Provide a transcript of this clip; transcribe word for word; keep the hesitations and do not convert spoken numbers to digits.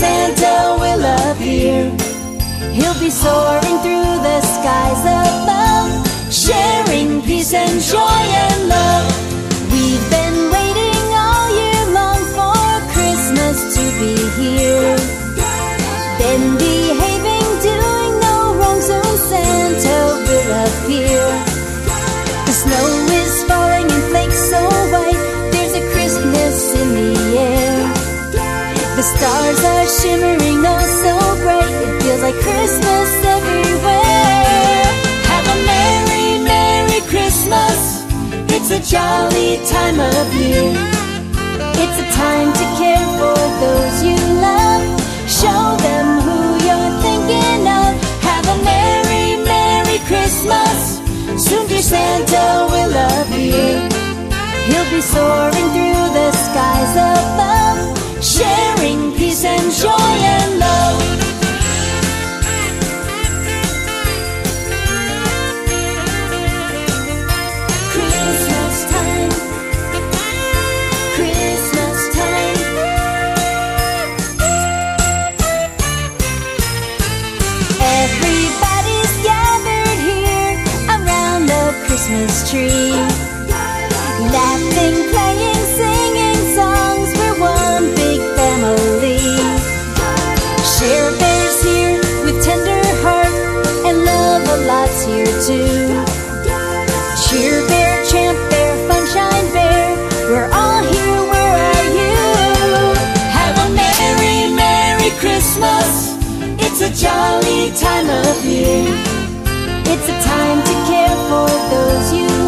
Santa will appear. He'll be soaring through the skies above, sharing peace and joy and love. We've been waiting all year long for Christmas to be here. Been behaving, doing no wrong, soon Santa will appear. The snow is falling in flakes so white, there's a Christmas in the air. The stars are shimmering oh so bright, it feels like Christmas everywhere. Have a merry, merry Christmas. It's a jolly time of year. It's a time to care for those you love. Show them who you're thinking of. Have a merry, merry Christmas. Soon dear Santa will appear. He'll be soaring through the skies above, sharing peace and joy and love. Christmas time, Christmas time. Everybody's gathered here around the Christmas tree, laughing, playing, singing songs. We're one big family. Share Bear's here with tender heart, and love a lot's here too. Cheer Bear, Champ Bear, Funshine Bear, we're all here, where are you? Have a merry, merry Christmas. It's a jolly time of year. It's a time to care for those you